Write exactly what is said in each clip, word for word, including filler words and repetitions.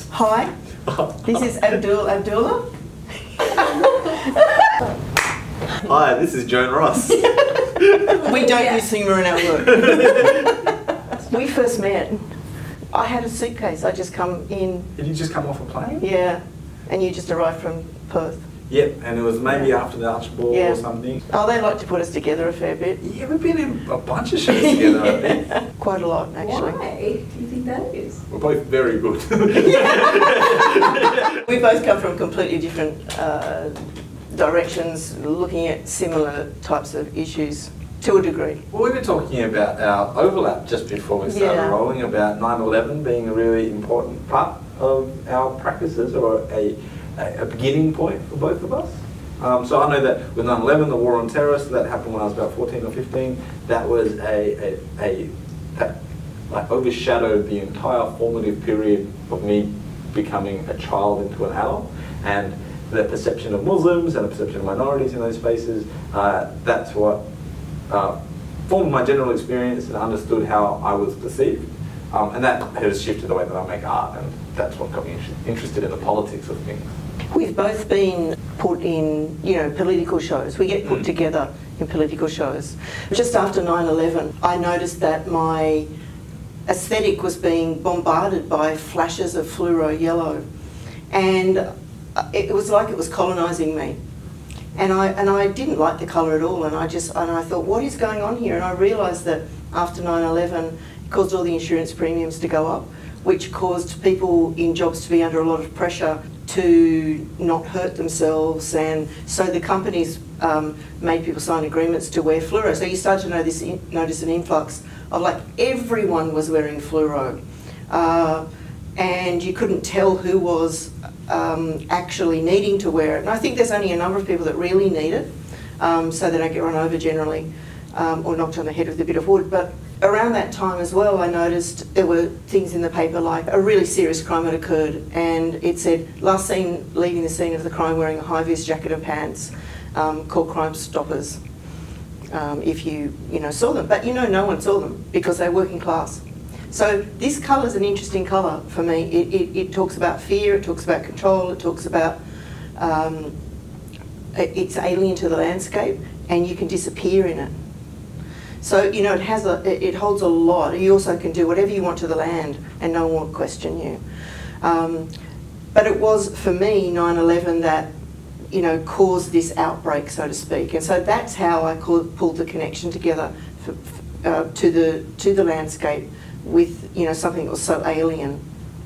Hi, this is Abdul Abdullah. Hi, this is Joan Ross. We don't use humour in our work. We first met. I had a suitcase. I just come in. Did you just come off a plane? Yeah, and you just arrived from Perth. Yep, and it was maybe after the Archibald Yeah. or something. Oh, they like to put us together a fair bit. Yeah, we've been in a bunch of shows together, I think. Quite a lot, actually. Why do you think that is? We're both very good. We both come from completely different uh, directions, looking at similar types of issues to a degree. Well, we were talking about our overlap just before we started Yeah. rolling, about nine eleven being a really important part of our practices, or a, a, a beginning point for both of us. Um, so I know that with nine eleven, the war on terror, so that happened when I was about fourteen or fifteen, that was a, a, a that like overshadowed the entire formative period of me becoming a child into an adult. And the perception of Muslims and the perception of minorities in those spaces, uh, that's what uh, formed my general experience and understood how I was perceived. Um, and that has shifted the way that I make art, and that's what got me inter- interested in the politics of things. We've both been put in, you know, political shows. We get put Mm. together in political shows. Just after nine eleven, I noticed that my aesthetic was being bombarded by flashes of fluoro yellow. And it was like it was colonising me. And I, and I didn't like the colour at all, and I just, and I thought, what is going on here? And I realised that after nine eleven, it caused all the insurance premiums to go up, which caused people in jobs to be under a lot of pressure to not hurt themselves, and so the companies um, made people sign agreements to wear fluoro. So you start to know this, notice an influx of, like, everyone was wearing fluoro, uh, and you couldn't tell who was um, actually needing to wear it. And I think there's only a number of people that really need it, um, so they don't get run over generally, um, or knocked on the head with a bit of wood. But around that time as well, I noticed there were things in the paper like a really serious crime had occurred, and it said, last seen leaving the scene of the crime wearing a high-vis jacket and pants, um, called Crime Stoppers, um, if you, you know, saw them. But you know, no one saw them because they're working class. So this colour is an interesting colour for me. It, it, it talks about fear, it talks about control, it talks about, um, it, it's alien to the landscape, and you can disappear in it. So, you know, it has a, it holds a lot. You also can do whatever you want to the land and no one will question you. Um, but it was, for me, nine eleven that, you know, caused this outbreak, so to speak. And so that's how I called, pulled the connection together for, uh, to the to the landscape with, you know, something that was so alien.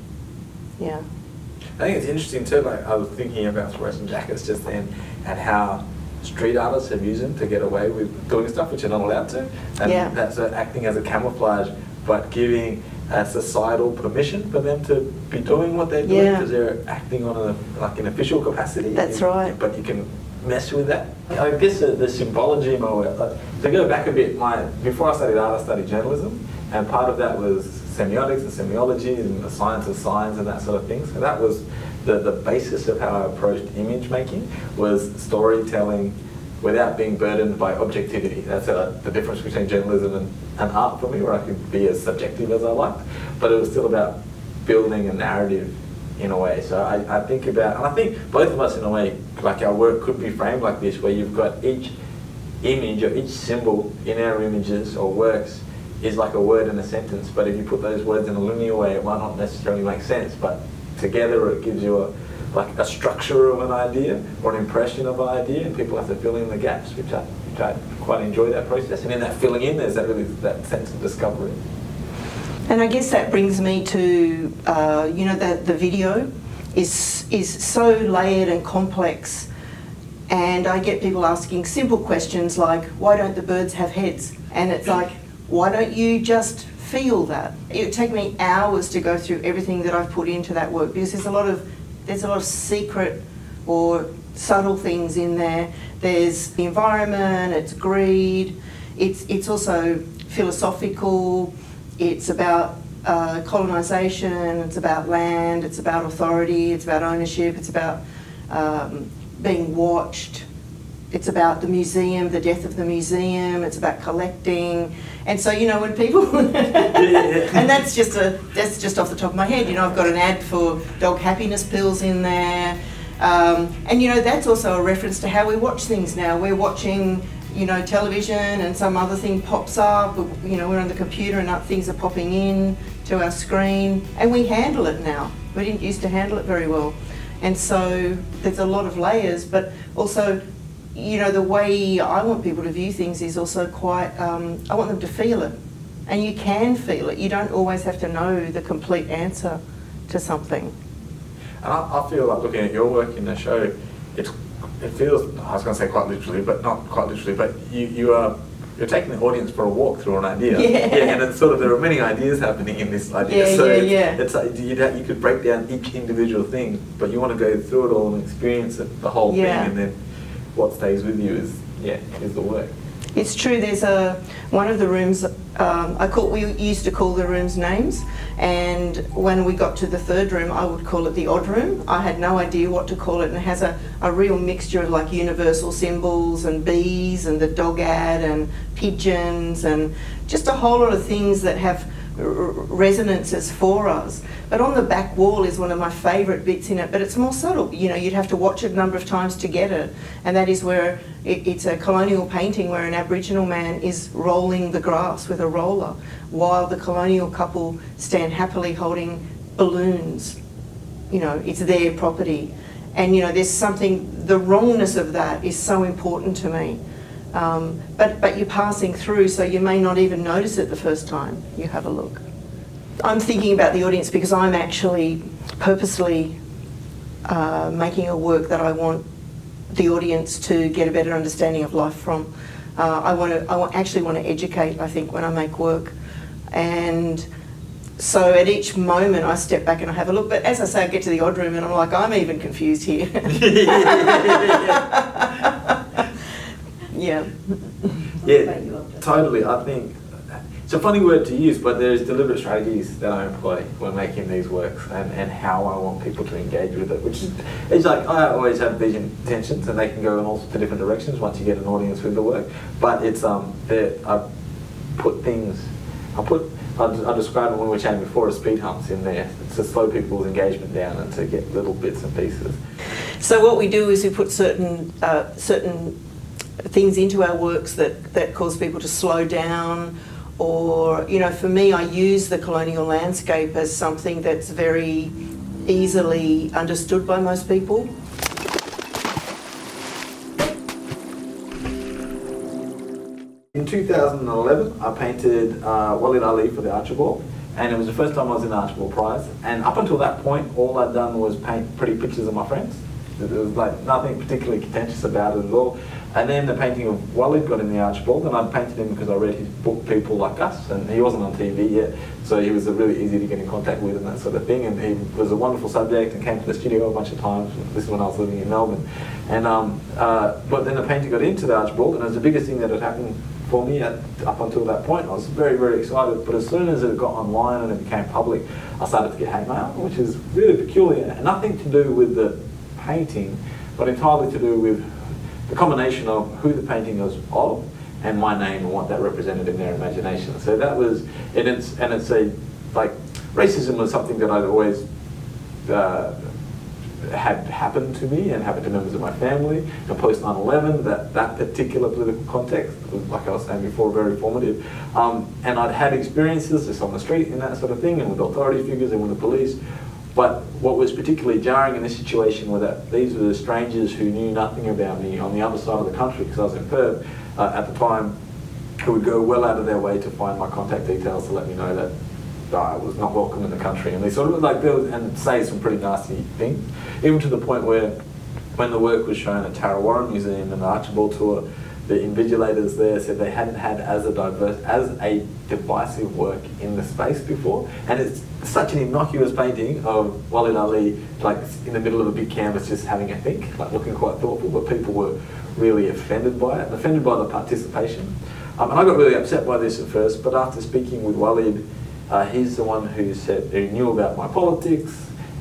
Yeah. I think it's interesting too, like I was thinking about fluorescent jackets just then, and how street artists have used them to get away with doing stuff which they're not allowed to, and Yeah. that's uh, acting as a camouflage, but giving a societal permission for them to be doing what they're doing, Yeah. because they're acting on a like an official capacity. That's You- right. But you can mess with that. I guess the, the symbology, my way, like, to go back a bit, my before I studied art, I studied journalism, and part of that was semiotics and semiology and the science of signs and that sort of thing. So that was the, the basis of how I approached image making, was storytelling without being burdened by objectivity. That's a, the difference between journalism and, and art for me, where I could be as subjective as I liked, but it was still about building a narrative in a way. So I, I think about, and I think both of us in a way, like our work could be framed like this, where you've got each image or each symbol in our images or works is like a word in a sentence, but if you put those words in a linear way, it might not necessarily make sense, but together it gives you a like a structure of an idea or an impression of an idea, and people have to fill in the gaps, which I, which I quite enjoy that process. And in that filling in, there's that really that sense of discovery. And I guess that brings me to, uh, you know, the, the video is is so layered and complex, and I get people asking simple questions like, why don't the birds have heads? And it's like, why don't you just feel that? It would take me hours to go through everything that I've put into that work, because there's a lot of there's a lot of secret or subtle things in there. There's the environment, it's greed, it's it's also philosophical, it's about uh, colonisation, it's about land, it's about authority, it's about ownership, it's about um, being watched. it's about the museum, the death of the museum, it's about collecting. And so, you know, when people, and that's just a that's just off the top of my head, you know, I've got an ad for dog happiness pills in there. Um, and, you know, that's also a reference to how we watch things now. We're watching, you know, television and some other thing pops up, you know, we're on the computer and things are popping in to our screen, and we handle it now. We didn't used to handle it very well. And so there's a lot of layers, but also, you know, the way I want people to view things is also quite, um, I want them to feel it. And you can feel it. You don't always have to know the complete answer to something. And I, I feel like looking at your work in the show, it's, it feels, I was going to say quite literally, but not quite literally, but you, you are, you're taking the audience for a walk through an idea. Yeah. Yeah, and it's sort of, there are many ideas happening in this idea. Yeah, so yeah, it's, yeah. it's like, you, you could break down each individual thing, but you want to go through it all and experience it, the whole Yeah. thing, and then what stays with you is, yeah, is the work. It's true, there's a, one of the rooms, um, I call, we used to call the rooms names, and when we got to the third room, I would call it the odd room. I had no idea what to call it, and it has a, a real mixture of like universal symbols and bees and the dog ad and pigeons and just a whole lot of things that have r- resonances for us. But on the back wall is one of my favourite bits in it, but it's more subtle. You know, you'd have to watch it a number of times to get it, and that is where it, it's a colonial painting where an Aboriginal man is rolling the grass with a roller while the colonial couple stand happily holding balloons. You know, it's their property. And, you know, there's something, the wrongness of that is so important to me. Um, but, but you're passing through, so you may not even notice it the first time you have a look. I'm thinking about the audience because I'm actually purposely uh, making a work that I want the audience to get a better understanding of life from. Uh, I want to, I want, actually want to educate, I think, when I make work. And so at each moment I step back and I have a look. But as I say, I get to the odd room and I'm like, I'm even confused here. Yeah. Yeah, totally. I think it's a funny word to use, but there's deliberate strategies that I employ when making these works, and, and how I want people to engage with it, which is, it's like I always have these intentions, and they can go in all sorts of different directions once you get an audience with the work. But it's um, I put things, I put, I, I described it when we were chatting before as speed humps in there to slow people's engagement down and to get little bits and pieces. So what we do is we put certain uh, certain things into our works that, that cause people to slow down, or, you know, for me, I use the colonial landscape as something that's very easily understood by most people. In two thousand eleven, I painted uh, Walid Ali for the Archibald, and it was the first time I was in the Archibald Prize. And up until that point, all I'd done was paint pretty pictures of my friends. There was like nothing particularly contentious about it at all. And then the painting of Walid got in the Archibald, and I'd painted him because I read his book, People Like Us, and he wasn't on T V yet, so he was really easy to get in contact with and that sort of thing. And he was a wonderful subject and came to the studio a bunch of times. This is when I was living in Melbourne. And um, uh, but then the painting got into the Archibald, and it was the biggest thing that had happened for me at, up until that point. I was very, very excited, but as soon as it got online and it became public, I started to get hate mail, which is really peculiar, and nothing to do with the painting, but entirely to do with the combination of who the painting was of and my name and what that represented in their imagination. So that was, and it's, and it's a, like, racism was something that I'd always uh, had happened to me and happened to members of my family. And post nine eleven, that, that particular political context was, like I was saying before, very formative. Um, and I'd had experiences just on the street and that sort of thing, and with authority figures and with the police. But what was particularly jarring in this situation were that these were the strangers who knew nothing about me on the other side of the country, because I was in Perth uh, at the time, who would go well out of their way to find my contact details to let me know that uh, I was not welcome in the country. And they sort of like, there was, and say some pretty nasty things, even to the point where when the work was shown at Tarrawarra Museum and the Archibald tour, the invigilators there said they hadn't had as a diverse, as a divisive work in the space before. And it's such an innocuous painting of Walid Ali, like in the middle of a big canvas, just having a think, like looking quite thoughtful, but people were really offended by it, and offended by the participation. Um, and I got really upset by this at first, but after speaking with Walid, uh, he's the one who said, who knew about my politics,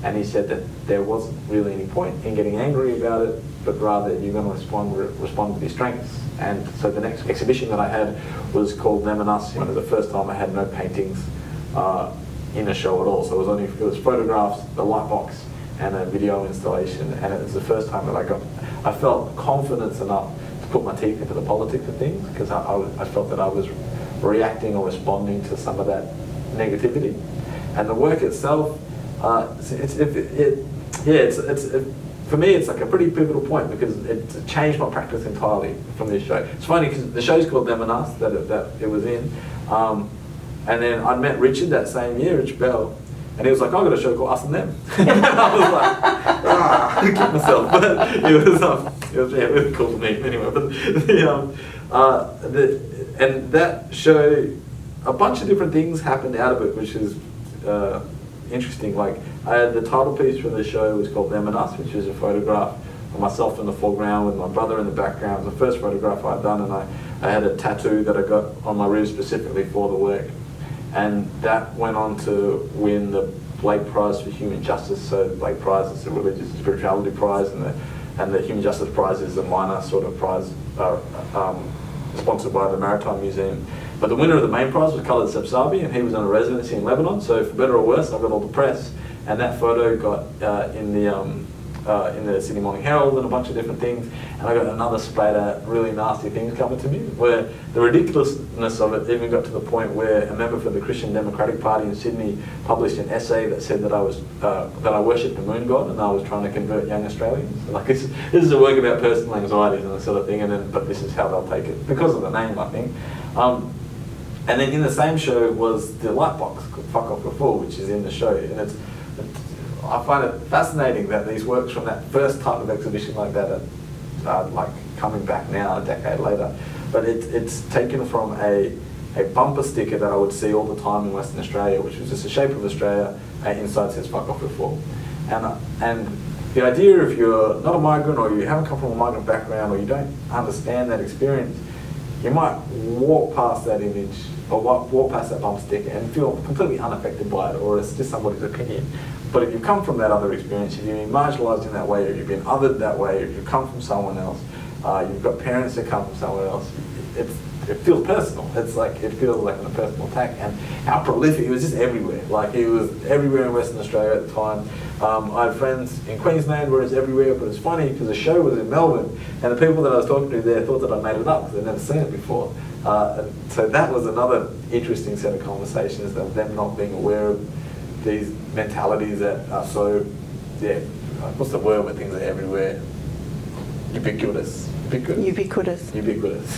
And he said that there wasn't really any point in getting angry about it, but rather you're going to respond respond with your strengths. And so the next exhibition that I had was called Them and Us. It was the first time I had no paintings uh, in a show at all. So it was only it was photographs, the light box, and a video installation. And it was the first time that I got I felt confidence enough to put my teeth into the politics of things, because I, I, I felt that I was reacting or responding to some of that negativity. And the work itself, uh, it's, it's it, it, yeah, it's it's. It, For me, it's like a pretty pivotal point because it changed my practice entirely from this show. It's funny because the show's called Them and Us that it, that it was in, um, and then I met Richard that same year, Richard Bell, and he was like, "I've got a show called Us and Them," and I was like, "Ah, I kicked myself." But it was um, it was yeah, really cool to me anyway. But the um, uh, the and that show, a bunch of different things happened out of it, which is uh, interesting. Like, I had the title piece for the show was called Them and Us, which is a photograph of myself in the foreground with my brother in the background. It was the first photograph I'd done, and I, I had a tattoo that I got on my ribs specifically for the work. And that went on to win the Blake Prize for Human Justice. So Blake Prize is a religious and spirituality prize, and the, and the Human Justice Prize is a minor sort of prize uh, um, sponsored by the Maritime Museum. But the winner of the main prize was Khaled Sebsabi, and he was on a residency in Lebanon. So for better or worse, I got all the press. And that photo got uh, in the um, uh, in the Sydney Morning Herald and a bunch of different things. And I got another splatter, really nasty things coming to me, where the ridiculousness of it even got to the point where a member for the Christian Democratic Party in Sydney published an essay that said that I was uh, that I worshipped the moon god and I was trying to convert young Australians. Like this, this is a work about personal anxieties and that sort of thing. And then, but this is how they'll take it because of the name, I think. Um, and then in the same show was the light box called Fuck Off Before, which is in the show, and it's. I find it fascinating that these works from that first type of exhibition like that are, are like coming back now a decade later. But it, it's taken from a, a bumper sticker that I would see all the time in Western Australia, which was just the shape of Australia, and inside says "Fuck Off Before." And uh, and the idea, if you're not a migrant or you haven't come from a migrant background or you don't understand that experience, you might walk past that image or walk, walk past that bumper sticker and feel completely unaffected by it, or it's just somebody's opinion. But if you come from that other experience, if you've been marginalised in that way, or you've been othered that way, if you come from someone else, uh, you've got parents that come from somewhere else, it's, it feels personal. It's like, it feels like a personal attack. And how prolific, it was just everywhere. Like, it was everywhere in Western Australia at the time. Um, I had friends in Queensland where it's everywhere, but it's funny because the show was in Melbourne, and the people that I was talking to there thought that I made it up because they'd never seen it before. Uh, so that was another interesting set of conversations, of them not being aware of these mentalities that are so, yeah, what's the word when things are everywhere? Ubiquitous. Ubiquitous. Ubiquitous. Ubiquitous.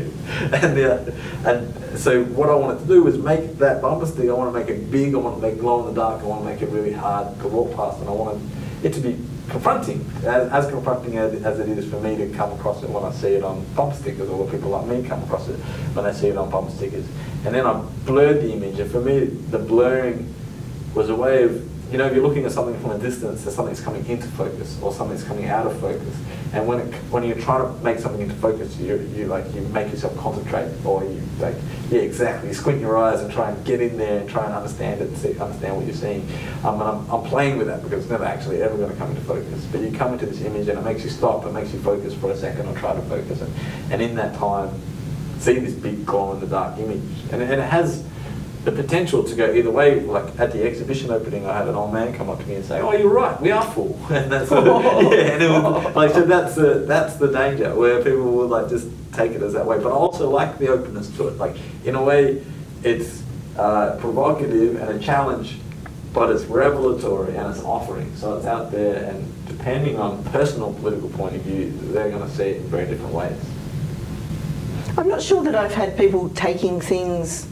and, uh, and so what I wanted to do was make that bumper sticker, I want to make it big, I want to make it glow in the dark, I want to make it really hard to walk past, and I wanted it to be confronting, as, as confronting as, as it is for me to come across it when I see it on bumper stickers, or when people like me come across it when they see it on bumper stickers. And then I blurred the image, and for me, the blurring was a way of, you know, if you're looking at something from a distance, there's something's coming into focus or something's coming out of focus. And when it, when you're trying to make something into focus, you you like you make yourself concentrate, or you like yeah exactly squint your eyes and try and get in there and try and understand it, and see, understand what you're seeing. Um, and I'm I'm playing with that because it's never actually ever going to come into focus. But you come into this image and it makes you stop, it makes you focus for a second or try to focus, and and in that time, see this big glow in the dark image, and and it has the potential to go either way. Like at the exhibition opening, I had an old man come up to me and say, "Oh, you're right, we are full." And that's sort of, yeah, and it was like, so that's the that's the danger where people will like just take it as that way. But I also like the openness to it. Like in a way, it's uh, provocative and a challenge, but it's revelatory and it's offering. So it's out there, and depending on personal political point of view, they're going to see it in very different ways. I'm not sure that I've had people taking things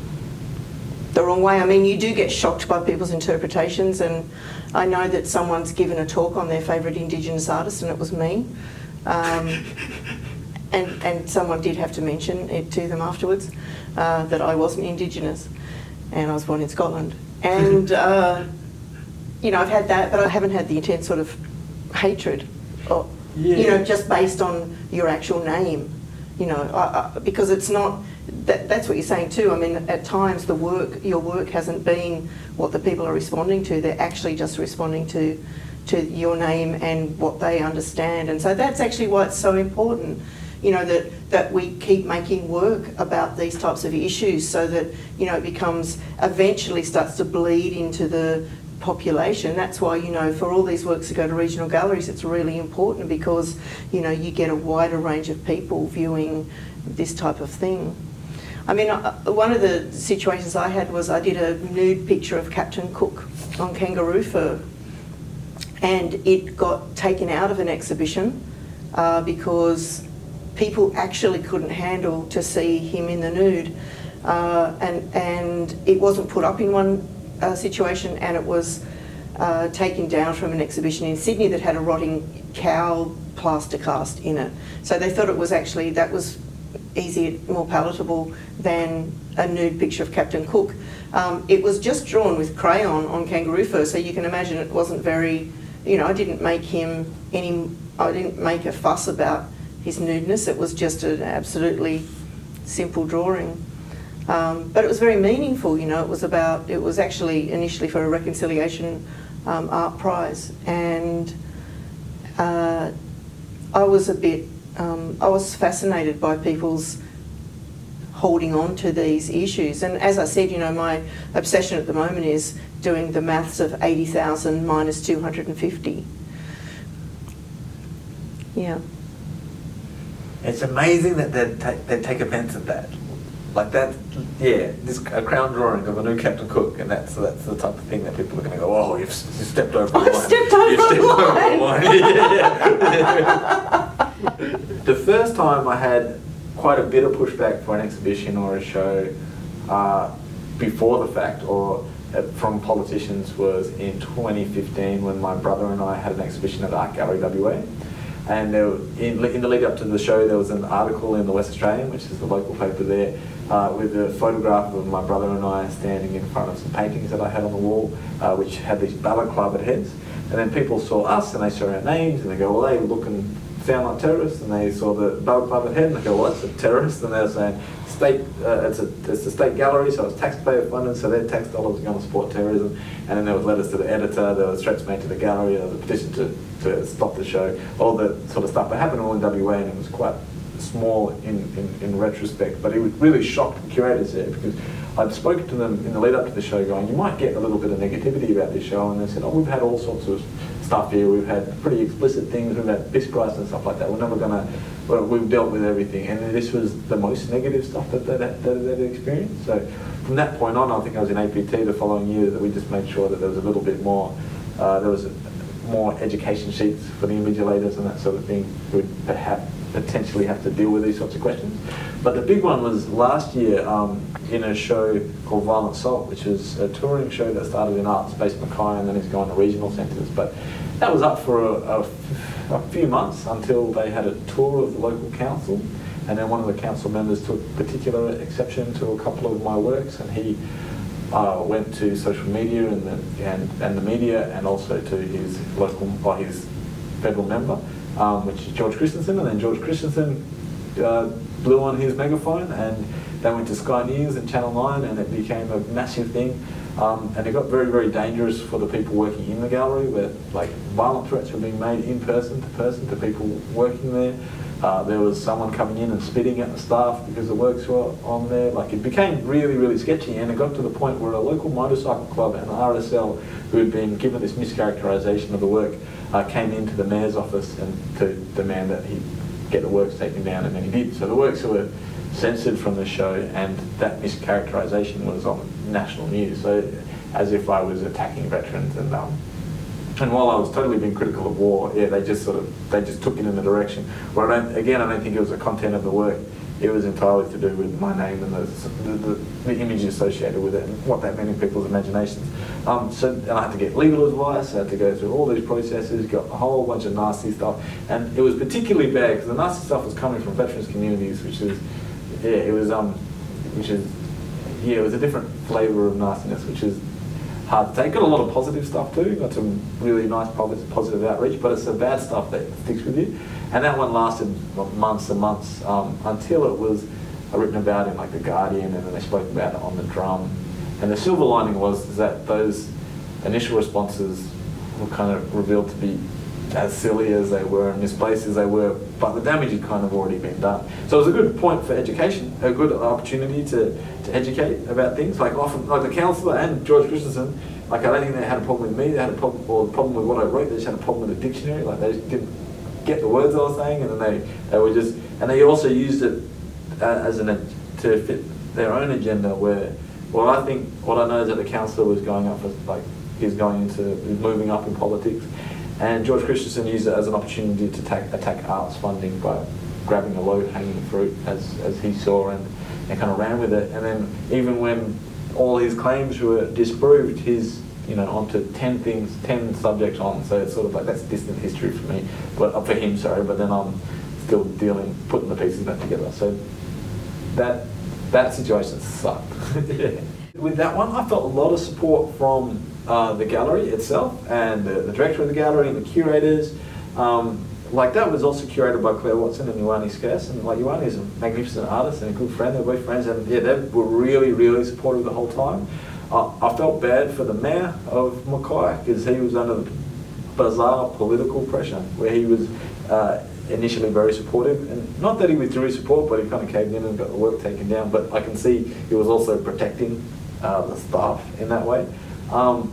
the wrong way. I mean, you do get shocked by people's interpretations, and I know that someone's given a talk on their favourite Indigenous artist, and it was me. Um, and, and someone did have to mention it to them afterwards, uh, that I wasn't Indigenous, and I was born in Scotland. And, uh, you know, I've had that, but I haven't had the intense sort of hatred, or, yeah. you know, just based on your actual name, you know, I, I, because it's not, that, that's what you're saying too. I mean, at times the work, your work hasn't been what the people are responding to. They're actually just responding to, to your name and what they understand. And so that's actually why it's so important, you know, that, that we keep making work about these types of issues so that, you know, it becomes, eventually starts to bleed into the population. That's why, you know, for all these works to go to regional galleries, it's really important because, you know, you get a wider range of people viewing this type of thing. I mean, one of the situations I had was I did a nude picture of Captain Cook on kangaroo fur, and it got taken out of an exhibition uh, because people actually couldn't handle to see him in the nude, uh, and and it wasn't put up in one uh, situation, and it was uh, taken down from an exhibition in Sydney that had a rotting cow plaster cast in it. So they thought it was actually, that was easier, more palatable than a nude picture of Captain Cook. Um, it was just drawn with crayon on kangaroo fur, so you can imagine it wasn't very, you know, I didn't make him any, I didn't make a fuss about his nudeness. It was just an absolutely simple drawing. Um, but it was very meaningful, you know, it was about, it was actually initially for a Reconciliation um, Art Prize, and uh, I was a bit, um, I was fascinated by people's holding on to these issues. And as I said, you know, my obsession at the moment is doing the maths of eighty thousand minus two hundred fifty. Yeah. It's amazing that they'd, ta- they'd take offence at that. Like that, yeah, this a crown drawing of a new Captain Cook, and that's that's the type of thing that people are going to go, oh, you've, you've stepped over the I've line. stepped over You've stepped the over line. the line. Yeah, yeah. The first time I had quite a bit of pushback for an exhibition or a show uh, before the fact, or uh, from politicians, was in twenty fifteen when my brother and I had an exhibition at Art Gallery W A. And there, in, in the lead up to the show, there was an article in the West Australian, which is the local paper there, uh, with a photograph of my brother and I standing in front of some paintings that I had on the wall, uh, which had these balaclava heads. And then people saw us and they saw our names and they go, well, they look and sound like terrorists. And they saw the balaclava head and they go, well, that's a terrorist. And they're saying, state, uh, it's, a, it's a state gallery, so it's taxpayer funded, so their tax dollars are going to support terrorism. And then there was letters to the editor, there was threats made to the gallery, there was a petition to, to stop the show, all that sort of stuff. It happened all in W A, and it was quite small in, in, in retrospect, but it really shocked the curators there, because I'd spoken to them in the lead up to the show going, you might get a little bit of negativity about this show, and they said, oh, we've had all sorts of stuff here, we've had pretty explicit things, we've had piss price and stuff like that, we're never going to, well, we've dealt with everything, and this was the most negative stuff that they'd, that they'd experienced. So from that point on, I think I was in A P T the following year, that we just made sure that there was a little bit more, uh, there was a, more education sheets for the invigilators and that sort of thing, who would perhaps potentially have to deal with these sorts of questions. But the big one was last year um, in a show called Violent Salt, which is a touring show that started in Art Space Mackay and then has gone to regional centres. But that was up for a, a, a few months until they had a tour of the local council, and then one of the council members took particular exception to a couple of my works, and he uh, went to social media and the, and, and the media, and also to his local, or his federal member, um, which is George Christensen, and then George Christensen uh, blew on his megaphone, and they went to Sky News and Channel nine, and it became a massive thing. Um, and it got very, very dangerous for the people working in the gallery, where like violent threats were being made in person to person to people working there. Uh, there was someone coming in and spitting at the staff because the works were on there. Like, it became really, really sketchy, and it got to the point where a local motorcycle club and R S L, who had been given this mischaracterisation of the work, uh, came into the mayor's office and to demand that he get the works taken down, and then he did. So the works were censored from the show, and that mischaracterisation was on national news, so as if I was attacking veterans. And um, and while I was totally being critical of war, yeah, they just sort of they just took it in the direction where I don't, again, I don't think it was the content of the work. It was entirely to do with my name and the the, the, the image associated with it and what that meant in people's imaginations. Um, so and I had to get legal advice. I had to go through all these processes, got a whole bunch of nasty stuff, and it was particularly bad because the nasty stuff was coming from veterans communities, which is yeah, it was um, which is yeah, it was a different flavour of nastiness, which is hard to take. Got a lot of positive stuff too, got some really nice positive outreach, but it's the bad stuff that sticks with you. And that one lasted months and months um, until it was are written about in like The Guardian, and then they spoke about it on The Drum. And the silver lining was that those initial responses were kind of revealed to be as silly as they were and misplaced as they were, but the damage had kind of already been done. So it was a good point for education, a good opportunity to, to educate about things. Like often, like the counsellor and George Christensen, like I don't think they had a problem with me, they had a problem, or a problem with what I wrote, they just had a problem with the dictionary, like they just didn't get the words I was saying, and then they, they were just, and they also used it uh, as an, to fit their own agenda where, well I think, what I know is that the counsellor was going up for, like, he's going into, he's moving up in politics. And George Christensen used it as an opportunity to attack, attack arts funding by grabbing a low-hanging fruit, as, as he saw, and, and kind of ran with it. And then even when all his claims were disproved, he's, you know, onto ten things, ten subjects on. So it's sort of like, that's distant history for me, but uh, for him, sorry. But then I'm still dealing, putting the pieces back together. So that that situation sucked. Yeah. With that one, I felt a lot of support from Uh, the gallery itself and the, the director of the gallery and the curators. Um, like that was also curated by Claire Watson and Ioannis Skas, and like Ioannis is a magnificent artist and a good friend, they're both friends, and yeah, they were really, really supportive the whole time. Uh, I felt bad for the mayor of Mackay because he was under the bizarre political pressure where he was uh, initially very supportive, and not that he withdrew his support, but he kind of caved in and got the work taken down, but I can see he was also protecting uh, the staff in that way. Um,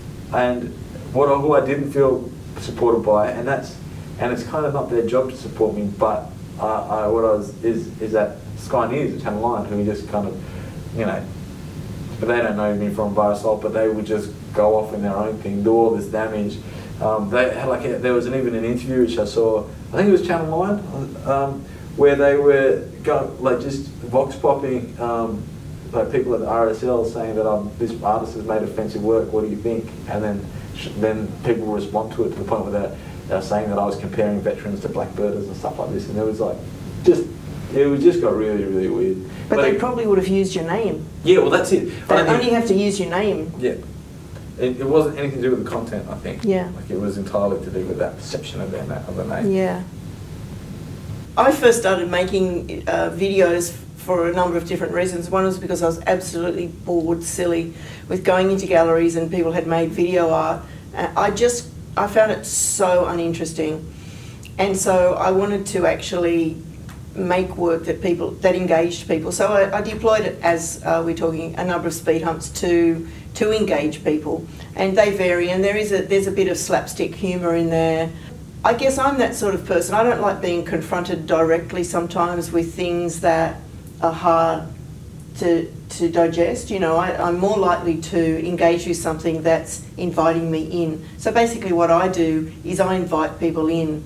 and what I, who I didn't feel supported by, and that's, and it's kind of not their job to support me, but uh, I, what I was is is that Sky News, the Channel nine, who just kind of, you know, but they don't know me from Virasol, but they would just go off in their own thing, do all this damage. Um, they had like a, there was an, even an interview which I saw, I think it was Channel nine, um, where they were go, like just vox popping. Um, like people at the R S L saying that um, this artist has made offensive work, what do you think? And then sh then people will respond to it to the point where they're, they're saying that I was comparing veterans to blackbirders and stuff like this, and it was like, just, it was just got really, really weird. But, but they it, probably would have used your name. Yeah, well that's it. They I only have to use your name. Yeah. It, it wasn't anything to do with the content, I think. Yeah. Like it was entirely to do with that perception of their na of the name. Yeah. I first started making uh, videos for a number of different reasons. One was because I was absolutely bored, silly, with going into galleries and people had made video art. Uh, I just, I found it so uninteresting. And so I wanted to actually make work that people, that engaged people. So I, I deployed it, as uh, we're talking, a number of speed humps to, to engage people. And they vary, and there is a, there's a bit of slapstick humour in there. I guess I'm that sort of person. I don't like being confronted directly sometimes with things that are hard to, to digest. You know, I, I'm more likely to engage with something that's inviting me in. So basically what I do is I invite people in,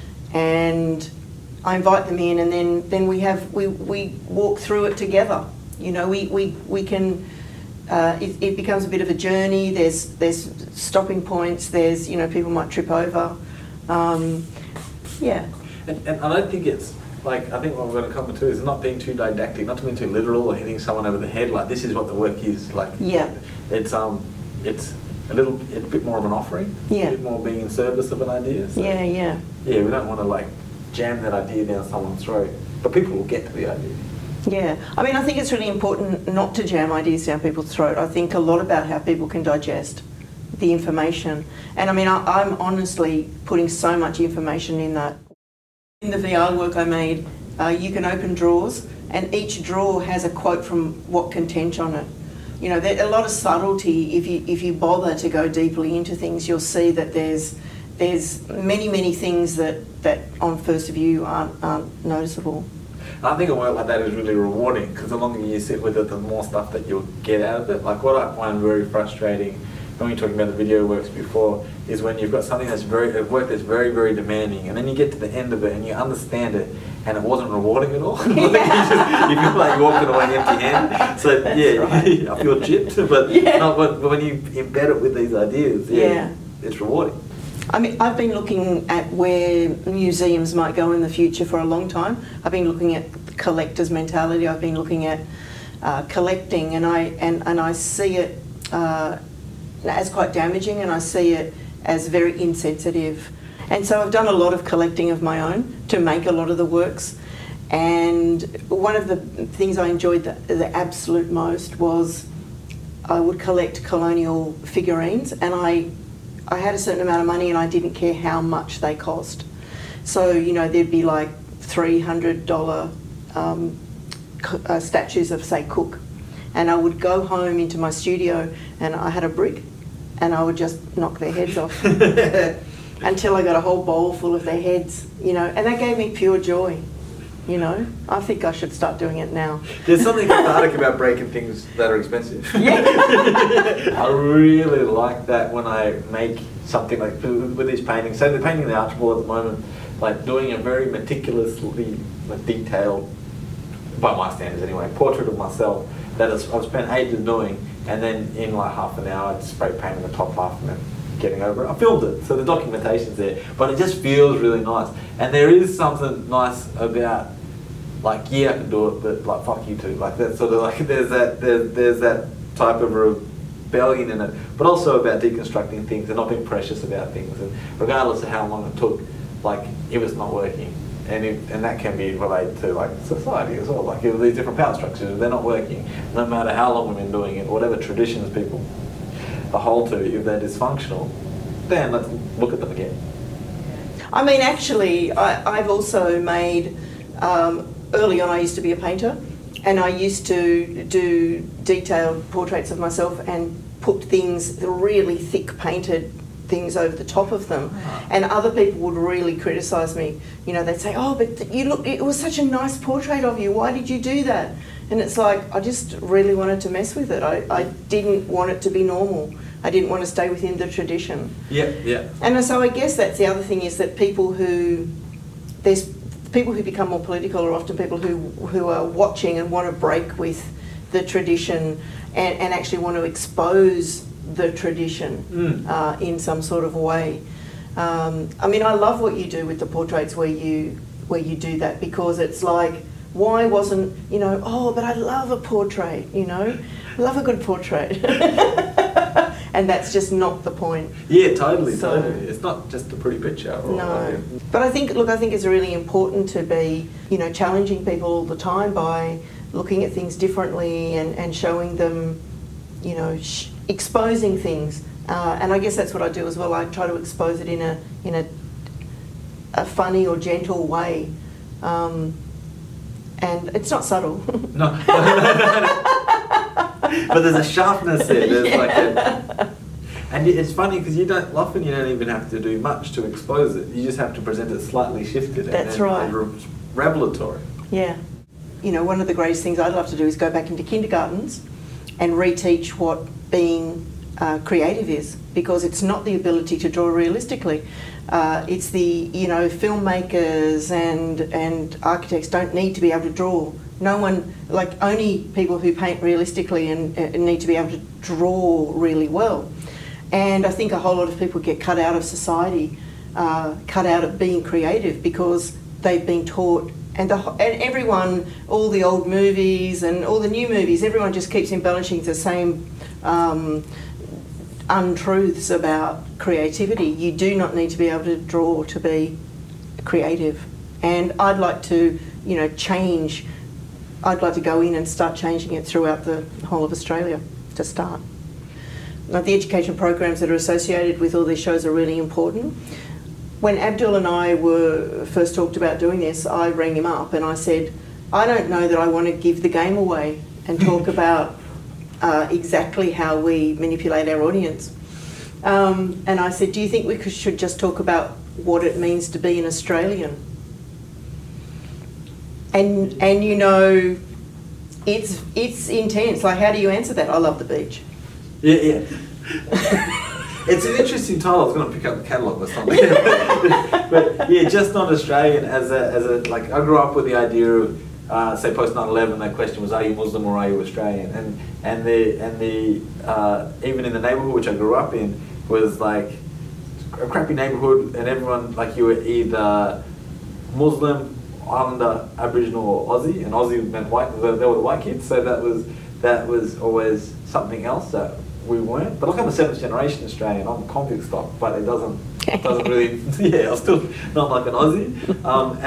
and I invite them in, and then, then we have, we, we walk through it together. You know, we, we, we can, uh, it, it becomes a bit of a journey. There's, there's stopping points, there's, you know, people might trip over. Um, yeah. And, and I don't think it's, like, I think what we're going to come to is not being too didactic, not to be too literal or hitting someone over the head, like this is what the work is. Like, yeah. It's, um, it's a little, it's a bit more of an offering, yeah. a bit more being in service of an idea. So, yeah, yeah. Yeah, we don't want to like jam that idea down someone's throat, but people will get to the idea. Yeah, I mean, I think it's really important not to jam ideas down people's throat. I think a lot about how people can digest the information. And I mean, I, I'm honestly putting so much information in that. In the V R work I made, uh, you can open drawers, and each drawer has a quote from what can tench on it. You know, there's a lot of subtlety. If you if you bother to go deeply into things, you'll see that there's there's many many things that that on first view aren't, aren't noticeable. I think a work like that is really rewarding, because the longer you sit with it, the more stuff that you'll get out of it. Like what I find very frustrating when you're talking about the video works before is when you've got something that's very, a work that's very, very demanding, and then you get to the end of it and you understand it and it wasn't rewarding at all. Yeah. you, just, you feel like you're walking away empty-handed. So that's yeah, right. I feel chipped, but, yeah. not, but when you embed it with these ideas, yeah, yeah. it's rewarding. I mean, I've been looking at where museums might go in the future for a long time. I've been looking at collector's mentality. I've been looking at uh, collecting, and I and, and I see it uh, as quite damaging, and I see it as very insensitive. And so I've done a lot of collecting of my own to make a lot of the works. And one of the things I enjoyed the, the absolute most was I would collect colonial figurines, and I, I had a certain amount of money and I didn't care how much they cost. So, you know, there'd be like three hundred dollars um, uh, statues of, say, Cook. And I would go home into my studio and I had a brick and I would just knock their heads off until I got a whole bowl full of their heads, you know, and that gave me pure joy. You know, I think I should start doing it now. There's something cathartic about breaking things that are expensive. Yeah. I really like that when I make something like with these paintings. Say the painting the Archibald at the moment, like doing a very meticulously like, detailed, by my standards anyway, portrait of myself that I've spent ages doing, and then in like half an hour I'd spray painting the top half and then getting over it. I filmed it, so the documentation's there, but it just feels really nice. And there is something nice about, like, yeah, I can do it, but like, fuck you too. Like that sort of like, there's that, there's, there's that type of rebellion in it, but also about deconstructing things and not being precious about things. And regardless of how long it took, like, it was not working. And it, and that can be related to like society as well. Like these different power structures, they're not working. No matter how long we've been doing it, whatever traditions people hold to, if they're dysfunctional, then let's look at them again. I mean, actually, I, I've also made, um, early on I used to be a painter, and I used to do detailed portraits of myself and put things, really thick painted things over the top of them. And other people would really criticise me. You know, they'd say, oh, but you look, it was such a nice portrait of you, why did you do that? And it's like, I just really wanted to mess with it. I, I didn't want it to be normal. I didn't want to stay within the tradition. Yeah, yeah. And so I guess that's the other thing, is that people who, there's people who become more political are often people who, who are watching and want to break with the tradition and, and actually want to expose the tradition mm. uh, in some sort of way. Um, I mean, I love what you do with the portraits where you where you do that, because it's like, why wasn't, you know, oh, but I love a portrait, you know, I love a good portrait. And that's just not the point. Yeah, totally, So- totally. It's not just a pretty picture. Or No, but I think, look, I think it's really important to be, you know, challenging people all the time by looking at things differently and, and showing them, you know, sh- exposing things. Uh, and I guess that's what I do as well. I try to expose it in a in a, a funny or gentle way, um, and it's not subtle. No. But there's a sharpness there. There's Yeah. like a, and it's funny because you don't often you don't even have to do much to expose it. You just have to present it slightly shifted. That's and, right. And re- revelatory. Yeah. You know, one of the greatest things I'd love to do is go back into kindergartens and reteach what being uh, creative is, because it's not the ability to draw realistically. Uh, it's the, you know, filmmakers and and architects don't need to be able to draw. No one, like only people who paint realistically and, and need to be able to draw really well. And I think a whole lot of people get cut out of society, uh, cut out of being creative, because they've been taught, and, the, and everyone, all the old movies and all the new movies, everyone just keeps embellishing the same um, untruths about creativity. You do not need to be able to draw to be creative. And I'd like to, you know, change, I'd like to go in and start changing it throughout the whole of Australia to start. Now, the education programs that are associated with all these shows are really important. When Abdul and I were first talked about doing this, I rang him up and I said, I don't know that I want to give the game away and talk about uh, exactly how we manipulate our audience. Um, and I said, do you think we could, should just talk about what it means to be an Australian? And and you know, it's it's intense. Like, how do you answer that? I love the beach. Yeah, yeah. It's an interesting title. I was going to pick up the catalogue or something. But yeah, just not Australian as a as a like. I grew up with the idea of uh, say post nine eleven. That question was, are you Muslim or are you Australian? And and the and the uh, even in the neighbourhood which I grew up in was like a crappy neighbourhood, and everyone like you were either Muslim, Islander, Aboriginal, or Aussie, and Aussie meant white. They were the white kids, so that was that was always something else that we weren't. But like, I'm a seventh generation Australian. I'm convict stock, but it doesn't it doesn't really. Yeah, I'm still not like an Aussie. Um, and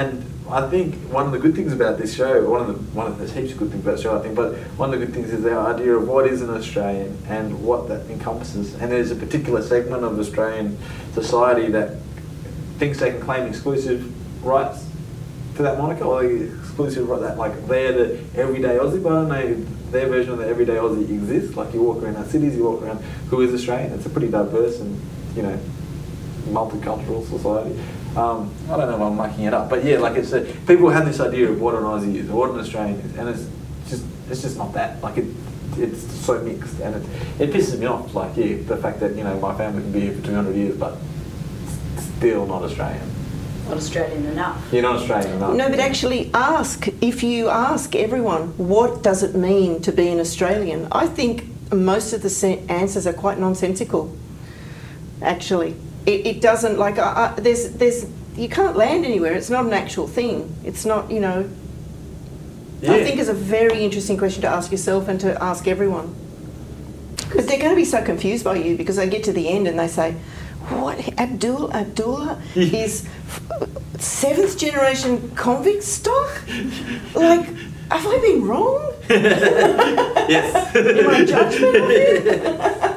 I think one of the good things about this show, one of the one of the heaps of good things about the show, I think, but one of the good things is the idea of what is an Australian and what that encompasses. And there's a particular segment of Australian society that thinks they can claim exclusive rights to that moniker, or exclusive right that like they're the everyday Aussie. But I don't know, their version of the everyday Aussie exists. Like you walk around our cities, you walk around who is Australian. It's a pretty diverse and, you know, multicultural society. Um, I don't know if I'm mucking it up, but yeah, like it's a, people have this idea of what an Aussie is, or what an Australian is, and it's just it's just not that. Like it, it's so mixed, and it, it pisses me off. Like yeah, the fact that you know my family can be here for two hundred years, but still not Australian. Not Australian enough. You're not Australian enough. No, but actually ask, if you ask everyone, what does it mean to be an Australian? I think most of the se- answers are quite nonsensical, actually. It, it doesn't, like, uh, uh, there's, there's, you can't land anywhere. It's not an actual thing. It's not, you know. Yeah. I think it's a very interesting question to ask yourself and to ask everyone. But they're going to be so confused by you because they get to the end and they say, what, Abdul, Abdullah is seventh generation convict stock? Like, have I been wrong? Yes. In my judgment of it?